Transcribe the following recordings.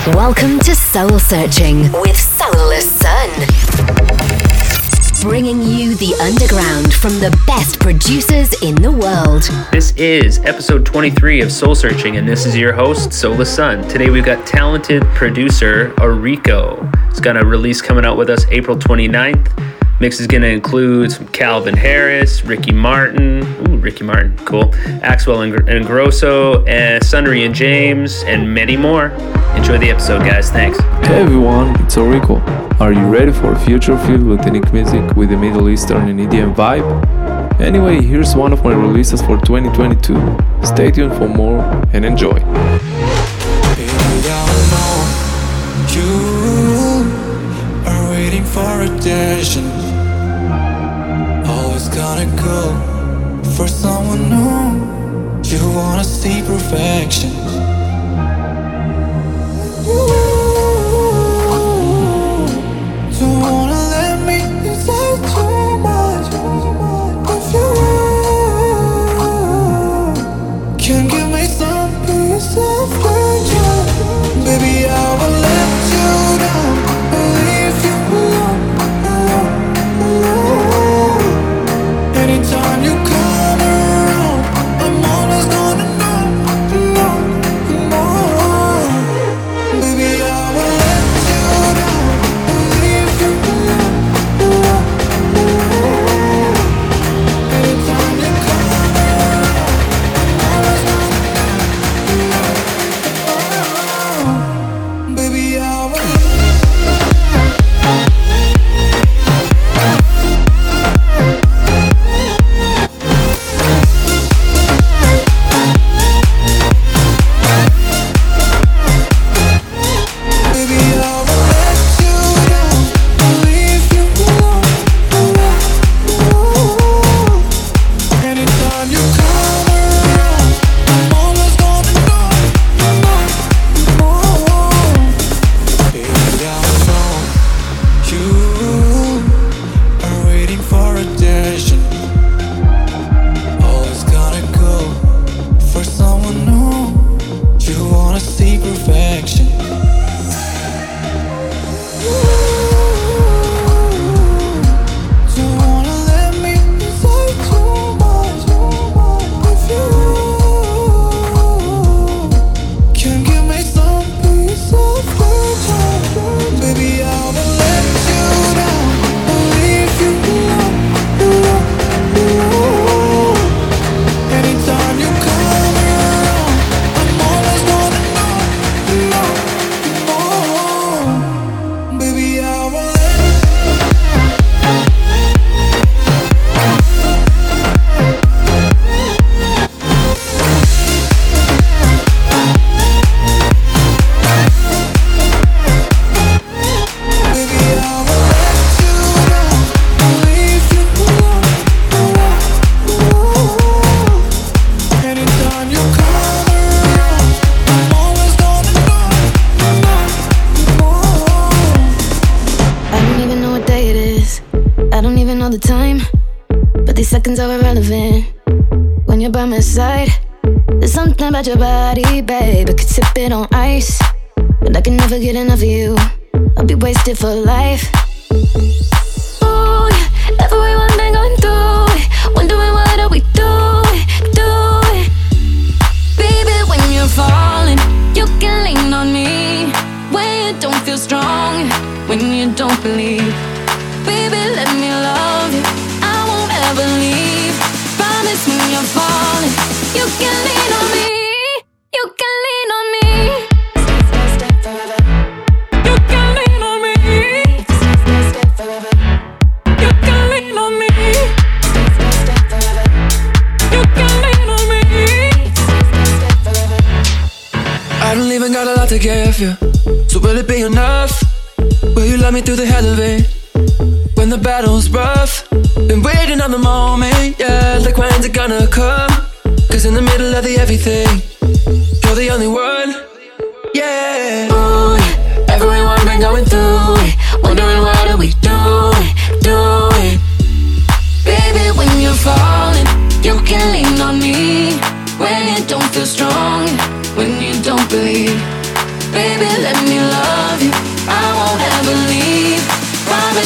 Welcome to Soul Searching with Soulless Sun. Bringing you the underground from the best producers in the world. This is episode 23 of Soul Searching, and this is your host, Soulless Sun. Today we've got talented producer Auriko. He's got a release coming out with us April 29th. Mix is going to include some Calvin Harris, Ricky Martin, cool, Axwell and Grosso, and Sunry and James, and many more. Enjoy the episode, guys. Thanks. Hey everyone, it's Auriko. Are you ready for a future filled with unique music with a Middle Eastern and Indian vibe? Anyway, here's one of my releases for 2022. Stay tuned for more and enjoy. Waiting for attention, always gotta go for someone new. You wanna see perfection. Don't wanna let me inside too much. If you can give me some peace of mind, baby, I will let you down. Anytime you come around, I'm always gonna know. Baby, I will let you down, leave you alone. Anytime you come around, I'm always gonna know. Baby, I will. About your body, babe, I could sip it on ice, but I can never get enough of you. I'll be wasted for life. Ooh, yeah, everyone been going through it, wondering what are we doing. Baby, when you're falling, you can lean on me. When you don't feel strong, when you don't believe. Baby, let me love you, I won't ever leave. Promise when you're falling, you can lean on me. You can lean on me. You can lean on me. You can lean on me. You can lean on me. I don't even got a lot to give you, so will it be enough? Will you love me through the hell of it? When the battle's rough, been waiting on the moment, yeah. Like when's it gonna come? Cause in the middle of the everything, you're the only one, yeah. Ooh, yeah, everyone been going through it, wondering what are we doing. Baby, when you're falling, you can lean on me. When you don't feel strong, when you don't believe. Baby, let me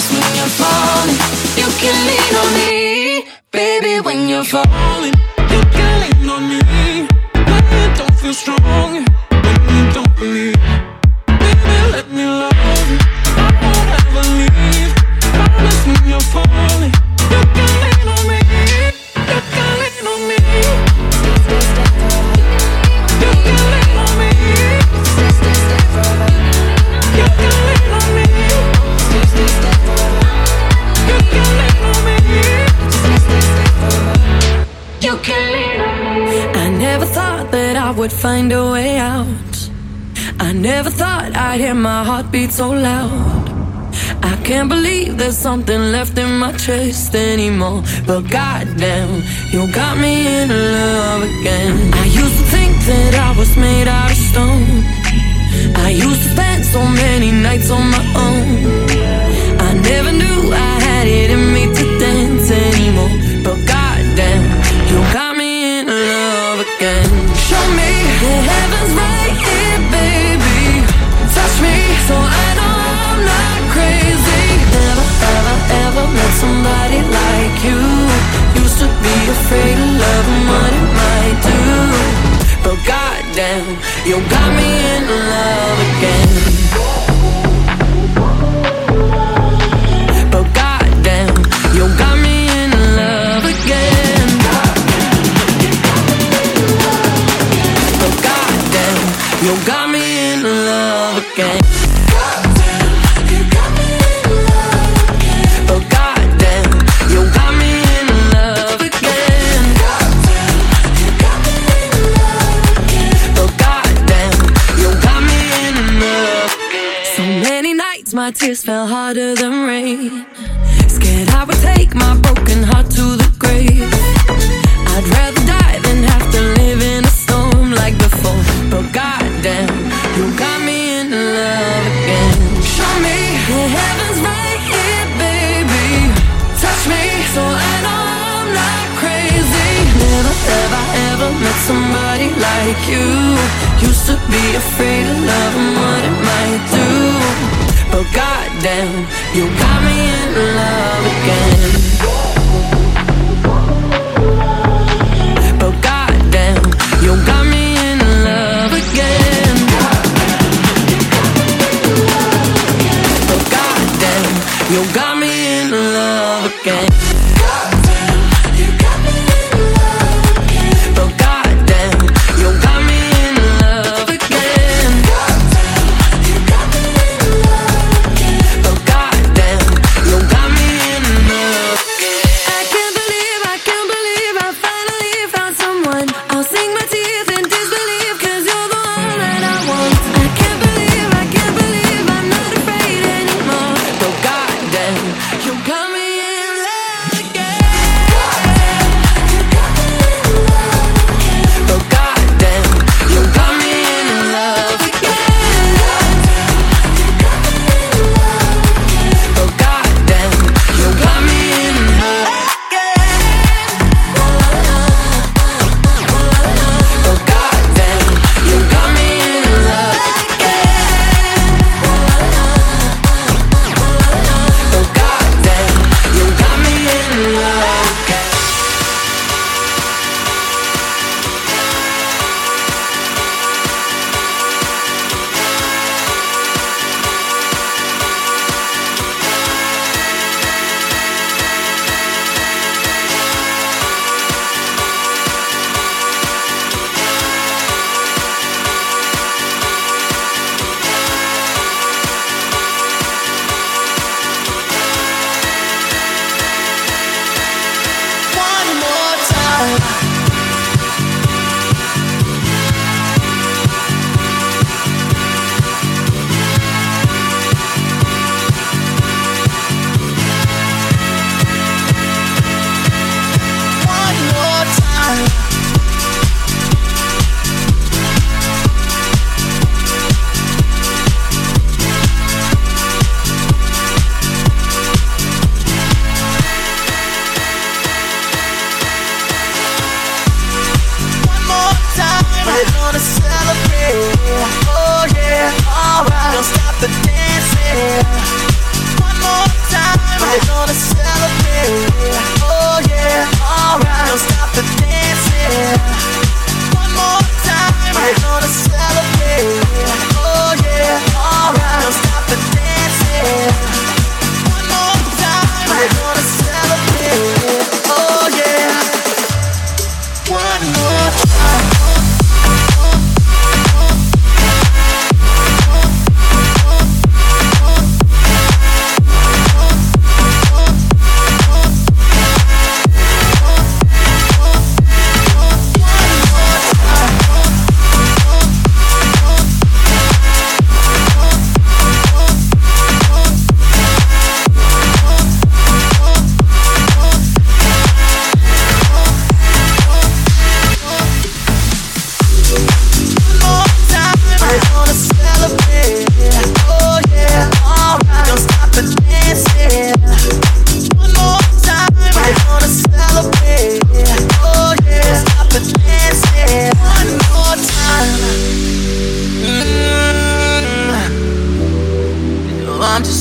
Promise when you're falling, you can lean on me. Baby, when you're falling, you can lean on me. When you don't feel strong, when you don't believe. Baby, let me love you, I won't ever leave. Promise when you're falling, you can lean on me. You can lean on me. You can lean on me. You can lean on me. You can lean on me. You can lean on me. I never thought that I would find a way out. I never thought I'd hear my heartbeat so loud. I can't believe there's something left in my chest anymore. But goddamn, you got me in love again. I used to think that I was made out of stone. I used to spend so many nights on my own. I never knew I had it in me to dance anymore. But goddamn, you got me in love again. Show me the heaven's right here, baby. Touch me so I know I'm not crazy. Never, ever, ever met somebody like you. Used to be afraid of love and what it might do. But goddamn, you got me in love again. But goddamn, you got me in love again. But goddamn, you got me in love again. But goddamn, you got me in love again. But goddamn, you got me in love. So many nights my tears fell harder than rain. Scared I would take my broken heart to the grave. I'd rather die than have to live in a storm like before. But goddamn, you got me in love again. Show me the heavens right here, baby. Touch me so I know I'm not crazy. Never have I ever met somebody like you. Used to be afraid of love and what it might do. But goddamn, you got me in love again. But goddamn, you got me in love again. But goddamn, you got me in love again. But goddamn, you got me in love again.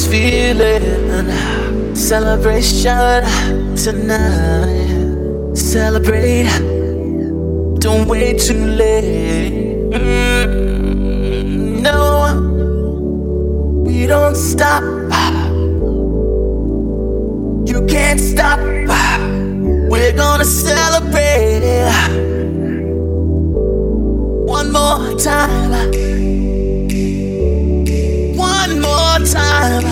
feeling. Celebration tonight. Celebrate. Don't wait too late. No, we don't stop. You can't stop. We're gonna celebrate one more time. One more time.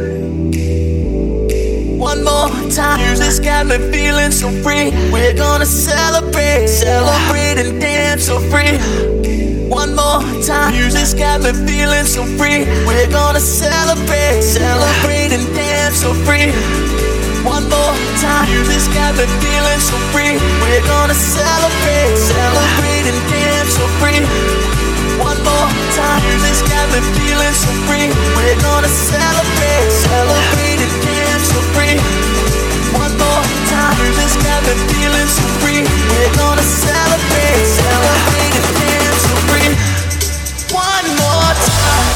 One more time. Music's got me feeling so free. We're gonna celebrate. Celebrate and dance so free. One more time. Music's got me feeling so free. We're gonna celebrate. Celebrate and dance so free. One more time. Music's got me feeling so free. We're gonna celebrate. Celebrate and dance so free. One more time. Music's got me feeling so free. We're gonna celebrate. Celebrate and dance so free. One more time. Music's got me feeling so free. We're gonna celebrate. Celebrate and dance so free. One more time.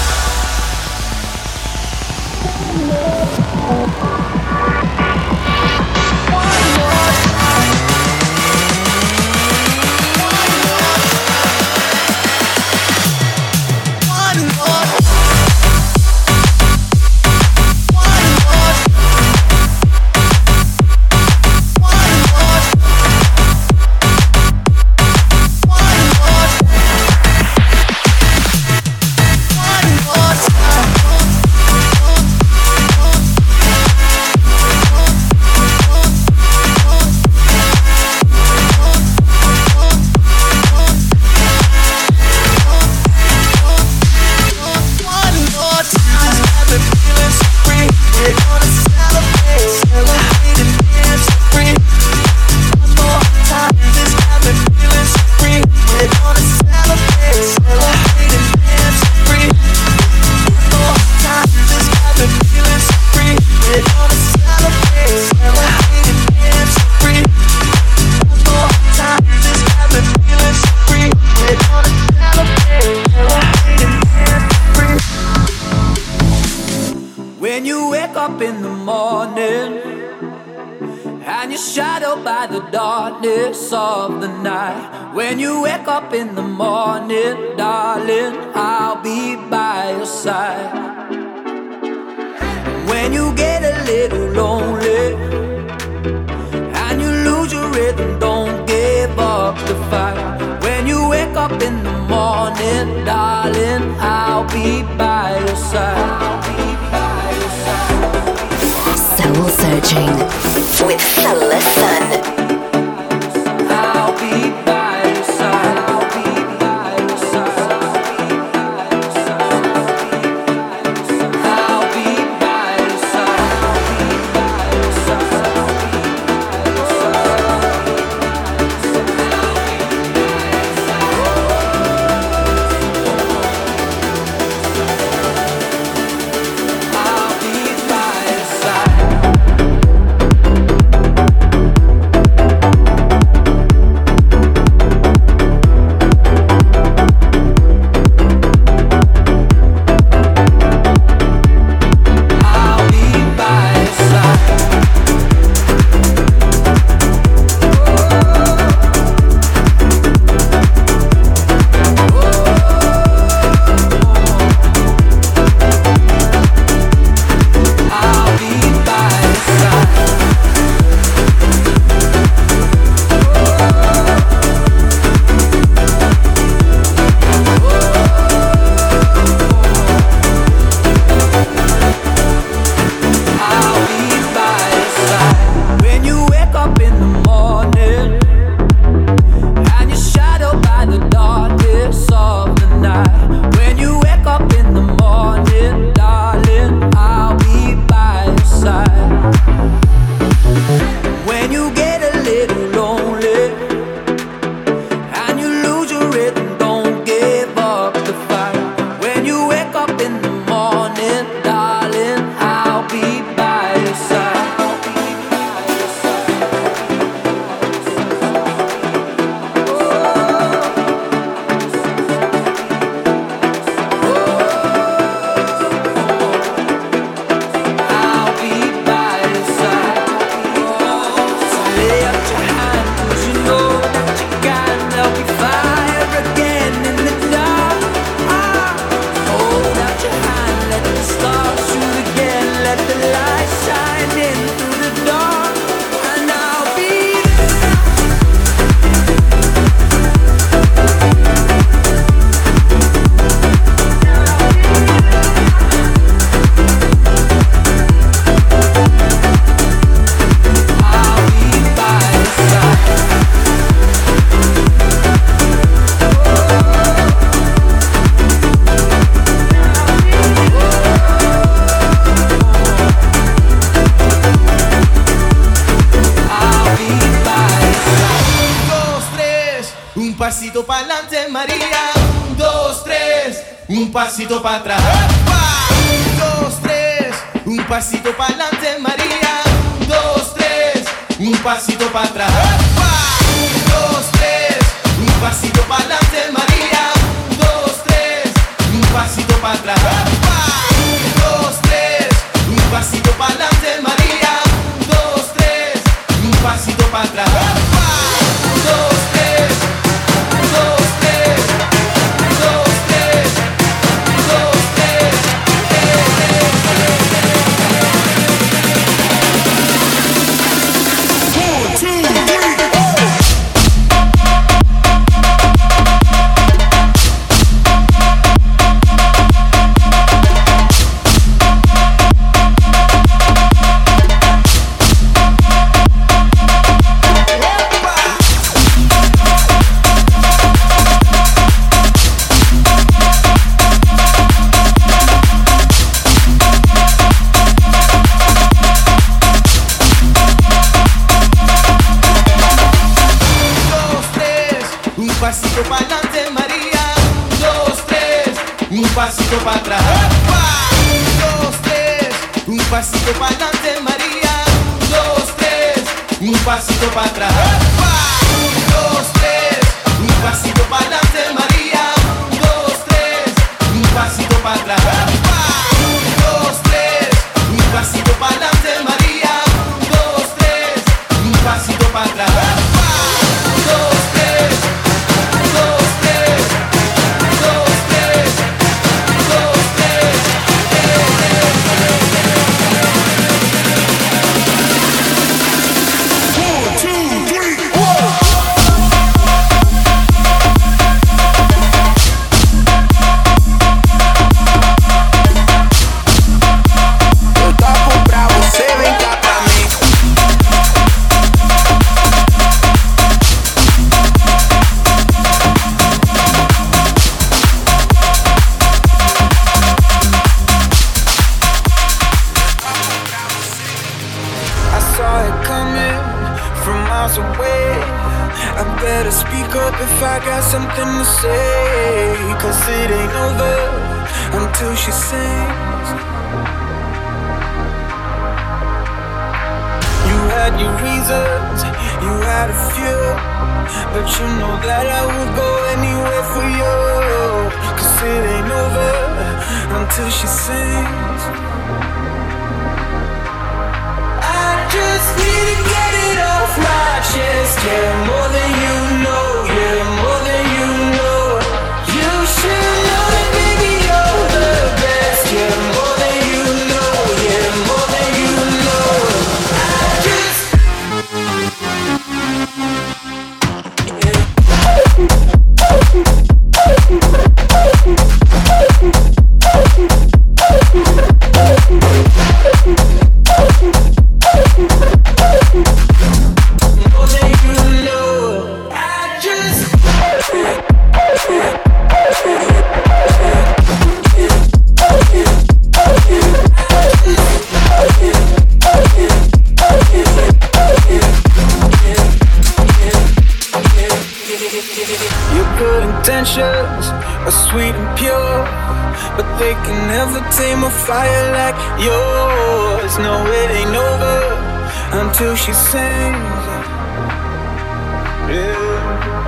Of the night, when you wake up in the morning, darling, I'll be by your side. When you get a little lonely and you lose your rhythm, don't give up the fight. When you wake up in the morning, darling, I'll be by your side. I'll be by your side. Soul Searching with Solar Sun. un pasito para atrás. 1, 2, 3, un pasito para adelante, María. 2, 3, un pasito para atrás. 2, 3, un pasito para adelante, María. 2, 3, un pasito para atrás. 2, 3, un pasito para adelante, María. 2, 3, un pasito para atrás. 2, 3, 2, 3, 2, 3, 2, 3. Pasito para adelante, María. 2, 3, un pasito para atrás. 2, 3, un pasito para adelante, María. 2, 3, un pasito para atrás. 2, 3, un pasito para adelante, María. 2, 3, un pasito para atrás. 2, 3, un pasito para adelante, María. 2, 3, un pasito para atrás. 2, 3. If I got something to say, 'cause it ain't over until she sings. You had your reasons, you had a few, but you know that I would go anywhere for you. 'Cause it ain't over until she sings. I just need to get it off my chest, yeah, more than you know. Yeah, more than you know. You should know that, baby, you're the best. Yeah, more than you know. Yeah, more than you know. I just more than you know. I just your good intentions are sweet and pure, but they can never tame a fire like yours. No, it ain't over until she sings. Yeah.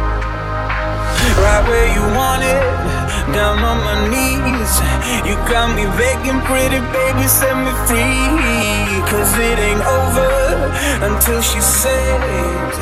Right where you want it, down on my knees. You got me begging, pretty baby, set me free. 'Cause it ain't over until she sings.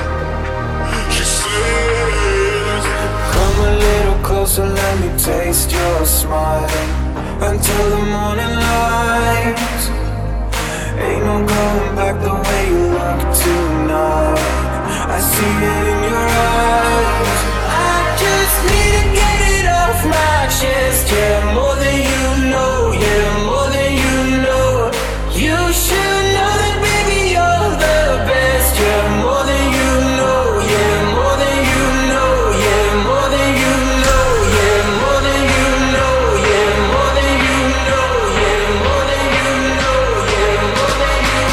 Come a little closer, let me taste your smile. Until the morning light. Ain't no going back the way you look tonight. I see it in your eyes. I just need to get it off my chest. Yeah, more than you know. Yeah, more than you know. You should know that, baby, you're the best. Yeah, more than you know. Yeah, more than you know. Yeah, more than you know. Yeah, more than you know. Yeah, more than you know. Yeah, more than you know. Yeah, more than you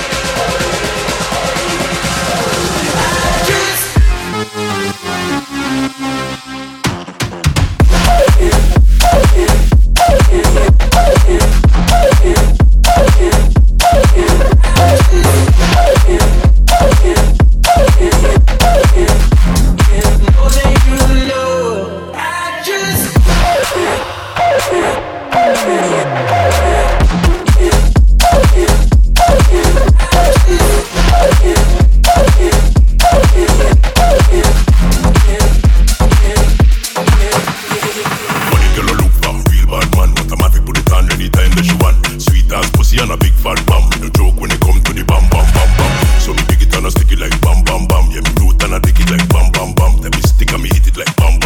know. I just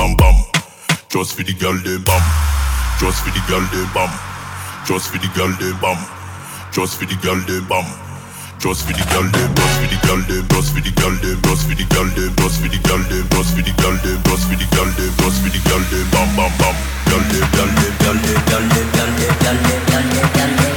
bam bam. Just for the girl them bam. Just for the girl them bam. Just for the girl them bam. Just for the girl them bam. Just for the girl them, just for the girl them, just for the girl them, just for the girl them, just for the girl them, just for the girl them, just for the girl them, just for the girl them, bam bam bam. Girl them, girl them, girl them, girl them, girl them, girl them, girl them, girl them.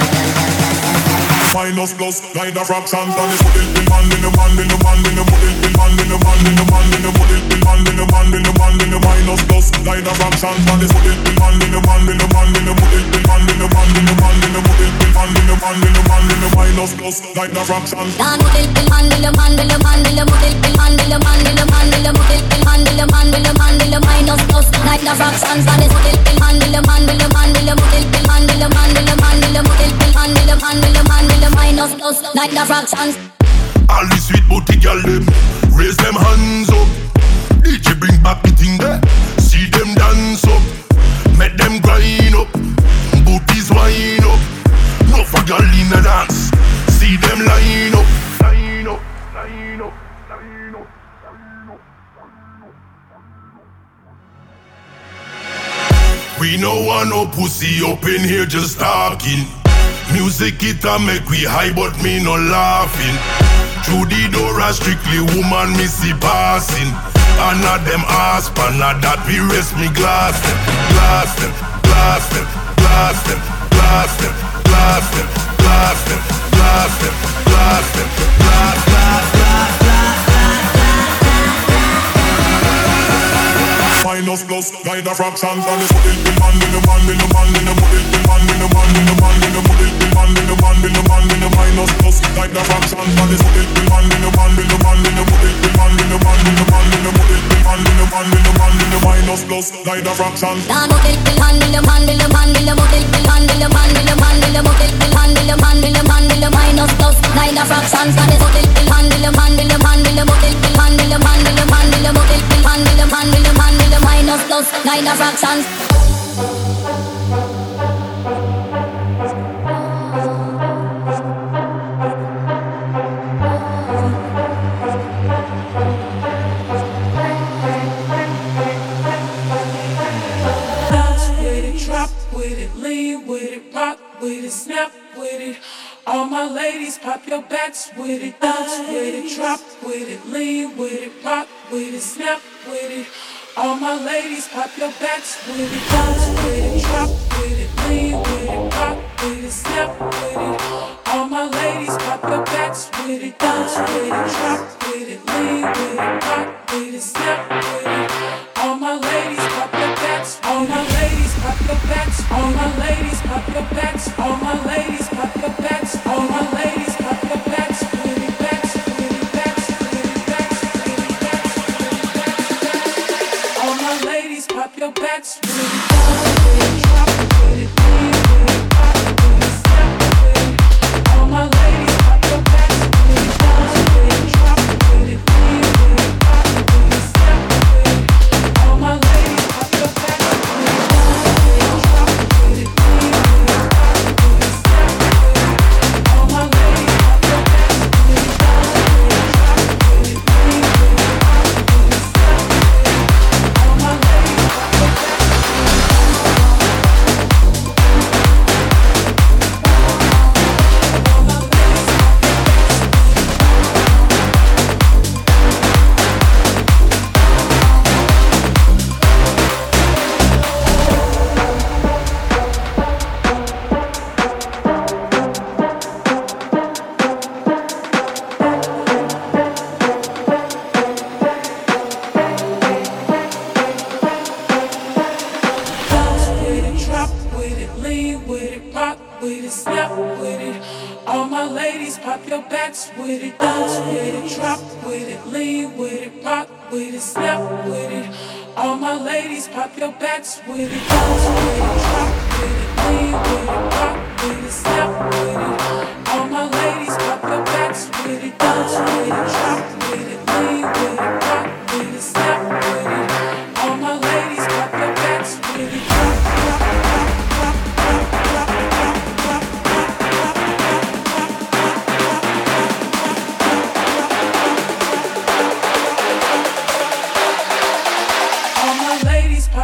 Minus plus, line of fractions, and it's put it in man, in the man, in the man, in the put it in man, in the man, in the man, in the put it in man, in the man, in the man, in the minus plus, line of fractions, and it's put it in man, in the man, in the man, in the put it in man, in the man, in the man, in the put it in man, in the man, in the man, in the minus plus, line of fractions. Dan put it in man, in the man, in the man, in the put it in man, in the man, in the man, in the put it in man, in the man, in the man, in the minus plus, line of fractions, and it's put it in man, in the man, in the man, in the put it in man, in the man, in the man, in the put it in man, in the man, in the man, in the minus plus, like the fractions. All the sweet booty girl them, raise them hands up. DJ bring back the thing there, see them dance up, make them grind up, booties wind up. No for girl in a dance, see them line up, line up, line up, line up, line up. We no want no pussy up in here just talking. Music it a make we high but me no laughing. Through the door a strictly woman me see passing. And not them ass pan, not that we rest me glass them. Glass them, glass them, glass them, glass them, glass them, glass them, glass them, glass them, glass, glass, glass, glass. Minus plus, line of fractions, and it's put it in man, in the man, in the man, in the put it in man, in the man, in the man, in the put it in man, in the man, in the man, in the minus plus, line of fractions, and it's put it in man, in the man, in the man, in the put it in man, in the man, in the man, in the put it in man, in the man, in the man, in the minus plus, line of fractions. Dan put it in man, in the man, in the man, in the put it in man, in the man, in the man, in the put it in man, in the man, in the man, in the minus plus, line of fractions, and it's put it in man, in the man, in the man, in the put it in man, in the man, in the man, in the put it in man, in the man, in the man, in the minus plus, line of fractions. Lean with it, rock with it, snap with it. All my ladies, pop your backs with it. Dance with it, drop with it, lean with it, rock with it, snap with it. All my ladies, pop your backs with it. Dance with it, drop with it, lean with it, rock with it, snap with it. All my ladies, pop your backs with it. Dance with it, drop with it, lean with it, rock with it, snap with it. All my ladies, pop your backs. All my ladies, pop your backs. All my ladies, pop your backs. All my ladies, pop your backs. All my ladies, pop your backs. With it backs, with it backs, with it backs, with it backs, with it backs. All my ladies, pop your backs. With it backs, with it drop, with it lean, with it rock, with it snap, with it. All my ladies, pop your backs. With it backs, with it drop, with it lean, with it rock, with it snap, with it. All my ladies, pop your backs.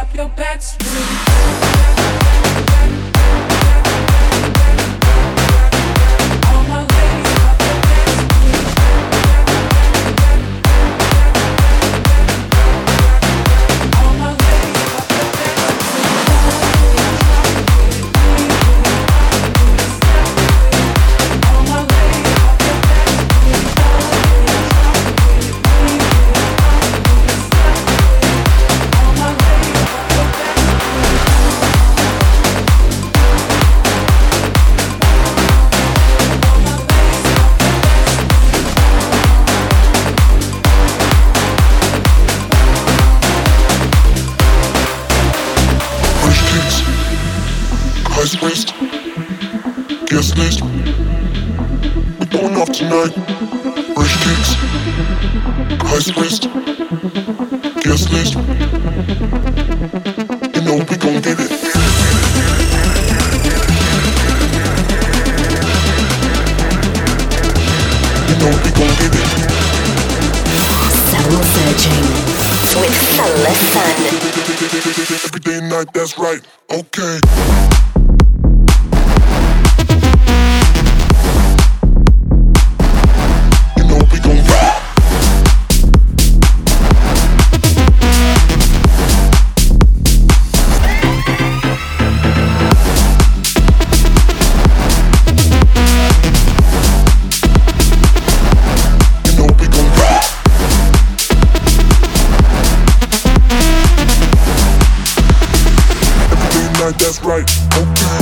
pop your backs with it. All my ladies, pop your backs with it. All my ladies, pop your backs with it. All my ladies, pop your backs with it. Ice waist, guest list. We're going off tonight. Fresh kicks, ice waist, guest list. You know we gon' get it. You know we gon' get it. Soul Searching with Solar Sun. Every day and night, that's right. Okay. That's right, okay.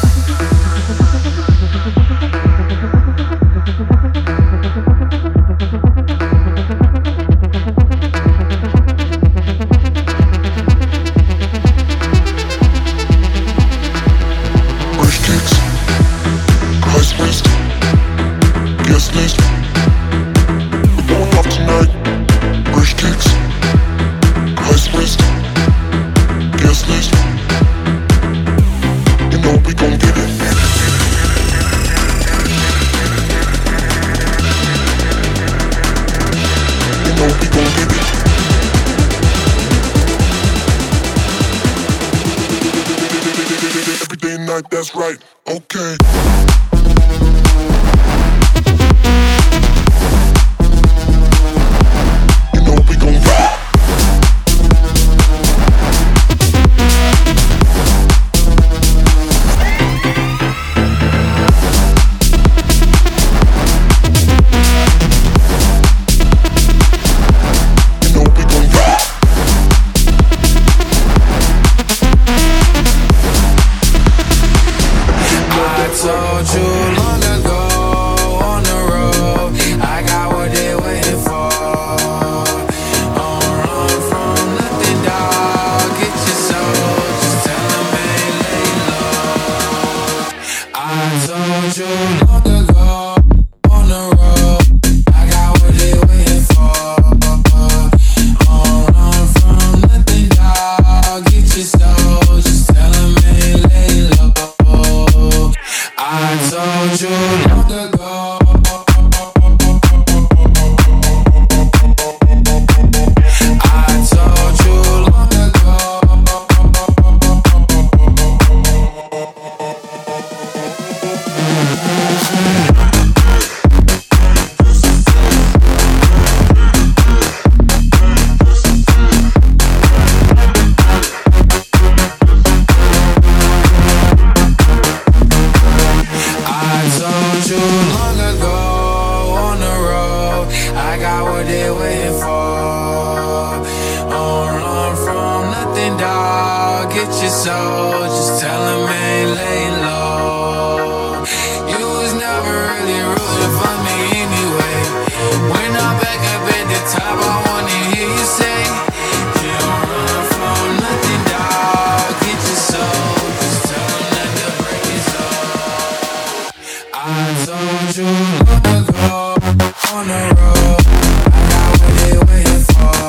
Fresh kicks, ice waist, guest list. We're going off tonight. Fresh kicks, ice waist, guest list. You know we gon' get it. You know we gon' get it. Every day and night, that's right. Okay. You know we gon' get it. Told you long ago on the road, I got what they're waiting for. Don't run from nothing, dog. Get your soul, just tell them ain't lay low. I told you long ago on the road, I got what they're waiting for. Don't run from nothing, dog. Get your soul, just tell them ain't lay low. I told you long ago. I told you long ago. So just tell him ain't lay low. You was never really rooting for me anyway. When I'm back up at the top, I wanna hear you say, you don't run from nothing, dog. Get your soul, just tell him that the break is up. I told you long ago on the road, I got what they waiting for.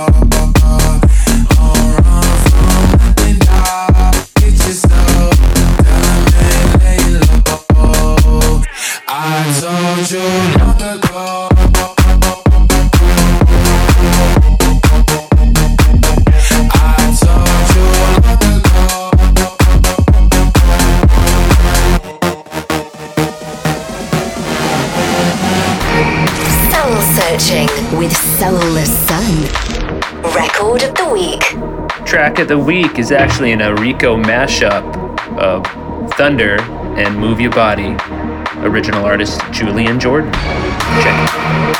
I told you long ago. week. Track of the week is actually an Aurico mashup of Thunder and Move Your Body. Original artist Julian Jordan. Check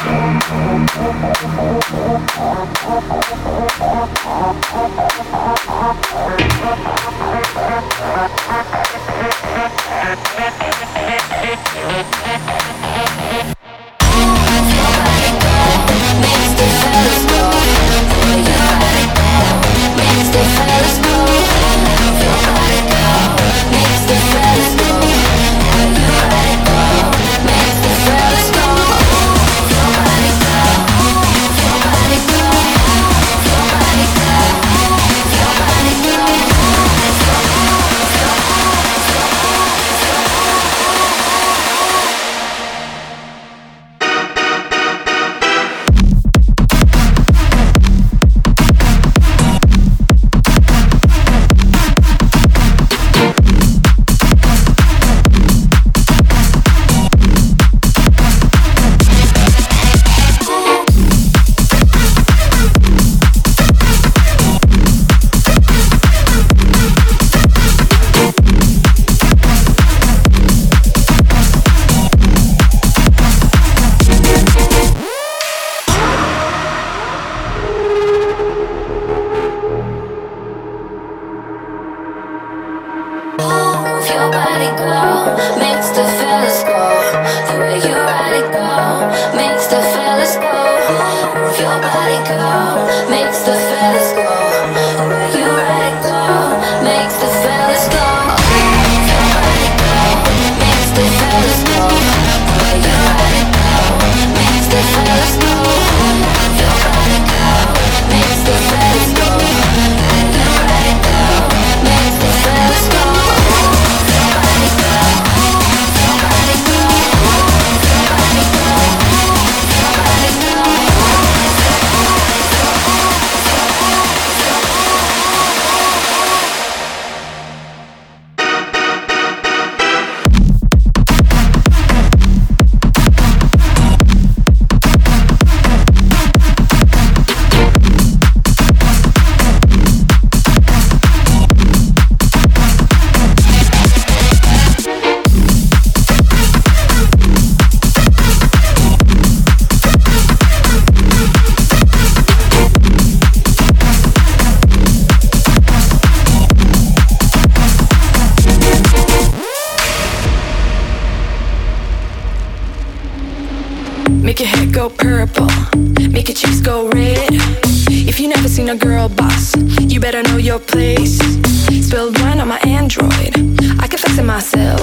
Make your head go purple, make your cheeks go red. If you never seen a girl boss, you better know your place. Spilled wine on my Android, I can fix it myself.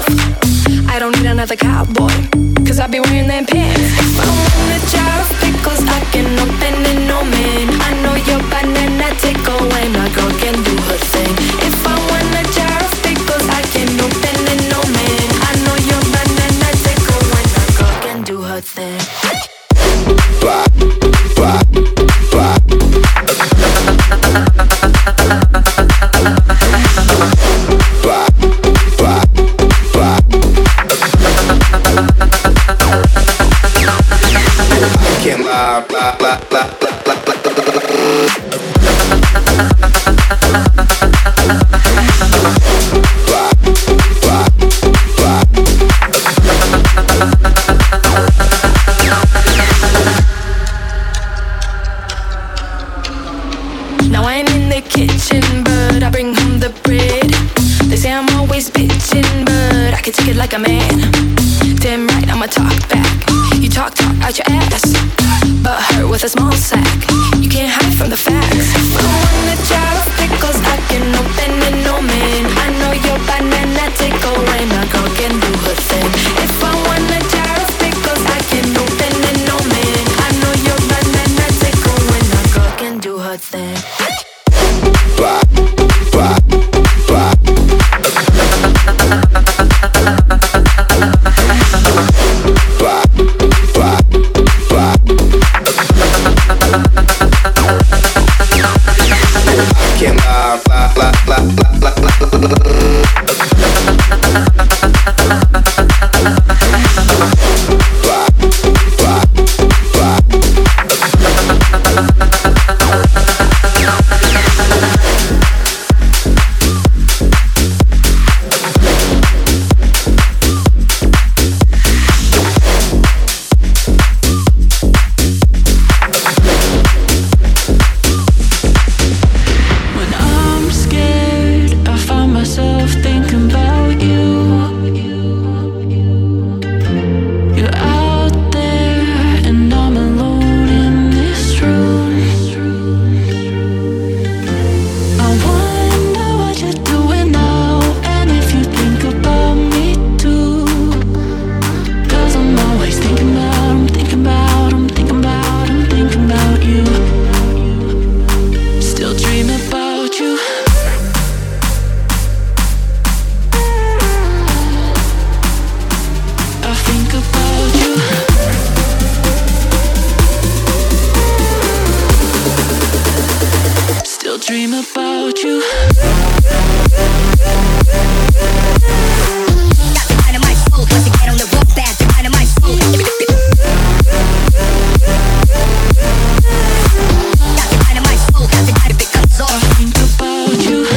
I don't need another cowboy, cause I be wearing them pants. If I want a jar of pickles, I can open it, no man. I know your banana takeaway, my girl can do her thing. If I want a jar of pickles, I can open it, no man. I know your banana takeaway, my girl can do her thing. Now I ain't in the kitchen, but I bring home the bread. They say I'm always bitching, but I can take it like a man. Damn right, I'ma talk back. You talk out your ass, but hurt with a small sack. You can't hide from the facts. I want a jar of pickles, I can open it, no man. I know your banana takeaway, my girl can do her thing. If I want a jar of pickles, I can open it, no man. I know your banana takeaway, my girl can do her thing. about you. Got the dynamite soul, once you get on the road, bad, the dynamite soul. Got the dynamite soul, got the dynamite that comes off. I think about you.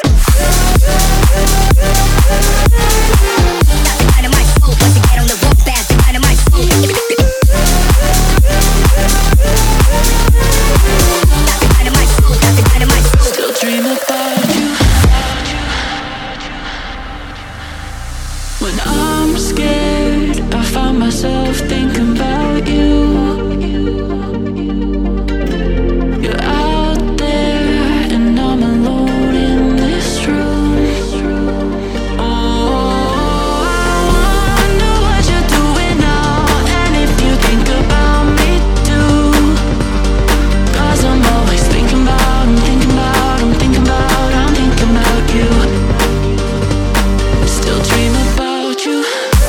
Got the dynamite soul, once you get on the road, bad, the dynamite soul. Still dream about you. When I'm scared, I find myself thinking about you. You're out there and I'm alone in this room. Oh, I wonder what you're doing now, and if you think about me too. 'Cause I'm always thinking about you. Still dream about you.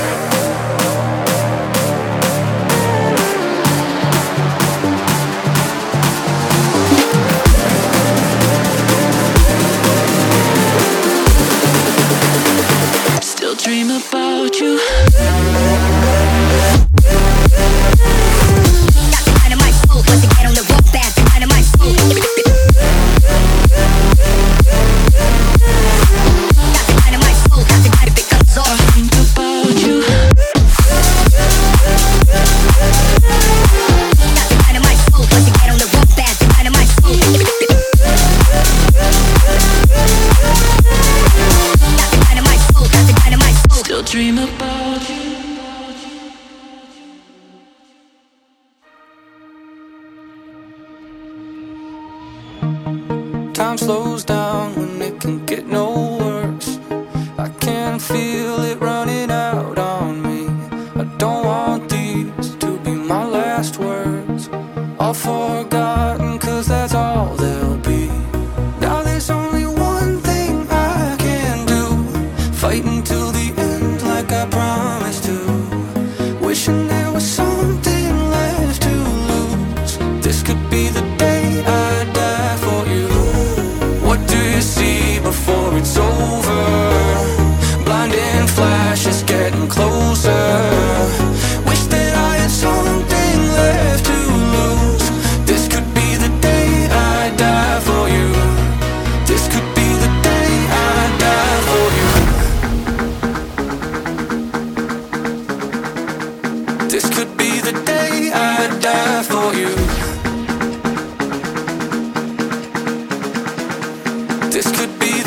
Still dream about you. Got the dynamite soul, once you get on the road, bad, the dynamite soul. I think about you. Got the dynamite soul, once you get on the road, bad, the dynamite soul. Got the dynamite soul, got the dynamite soul. Still dream about you. Time slows down when it can get no worse. I can feel it running out on me. I don't want these to be my last words. All forgotten, 'cause that's all they'll be. Now there's only one thing I can do, fighting till the end like I promised to. Wishing there was something left to lose. This could be the day I die for you. What do you see before it's over? Blinding flashes getting closer. Wish that I had something left to lose. This could be the day I die for you. This could be the day I die for you. This could be the day I die for you. This could be